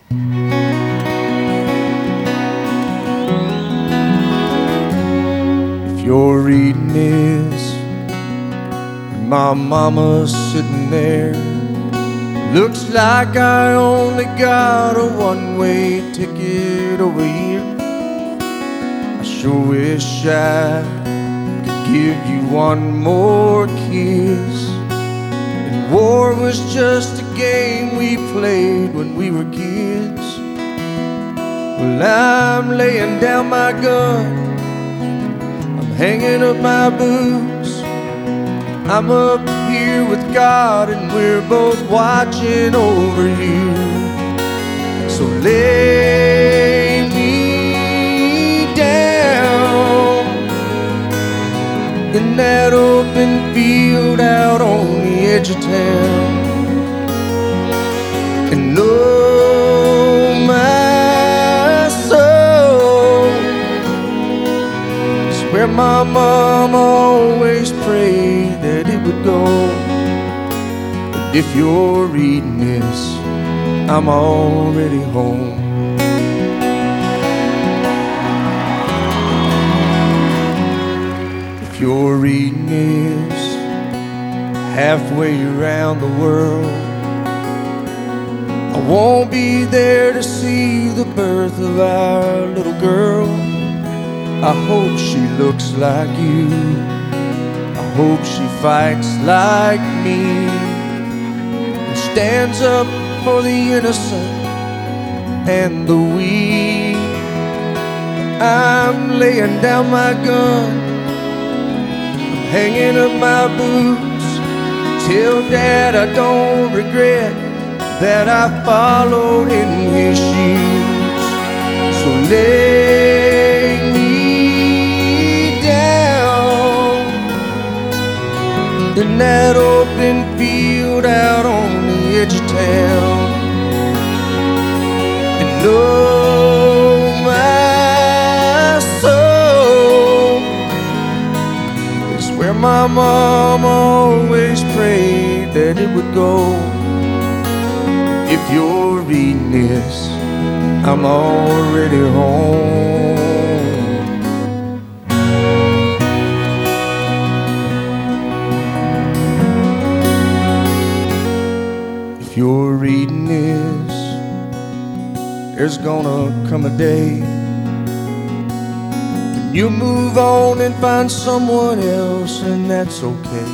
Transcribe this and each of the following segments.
If you're reading this, and my mama's sitting there, looks like I only got a one-way ticket over here. I sure wish I could give you one more kiss. And war was just a game we played when we were kids. Well, I'm laying down my gun, I'm hanging up my boots, I'm up here with God and we're both watching over you. So lay me down in that open field out on the edge of town, and know my soul is where my mom always prayed that it would go. And if you're reading this, I'm already home. If you're reading this, halfway around the world, I won't be there to see the birth of our little girl. I hope she looks like you, I hope she fights like me, and stands up for the innocent and the weak. I'm laying down my gun, I'm hanging up my boots. Tell Dad I don't regret that I followed in his shoes. So lay me down in that open field out on the edge of town, and know my soul is where my mom always prayed that it would go. If you're reading this, I'm already home. If you're reading this, there's gonna come a day when you move on and find someone else, and that's okay.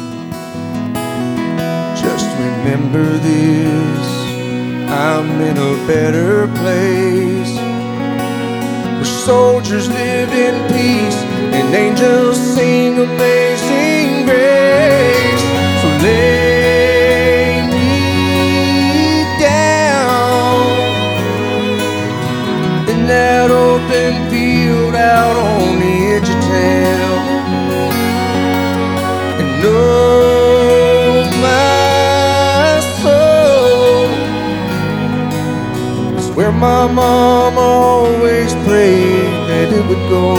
Just remember this, I'm in a better place, where soldiers live in peace and angels sing Amazing Grace. So lay me down in that open field out on the edge of town, and know my soul is where my mom always prayed that it would go.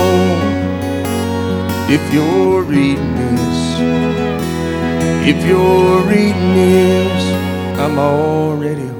If you're reading this, if you're reading this, I'm already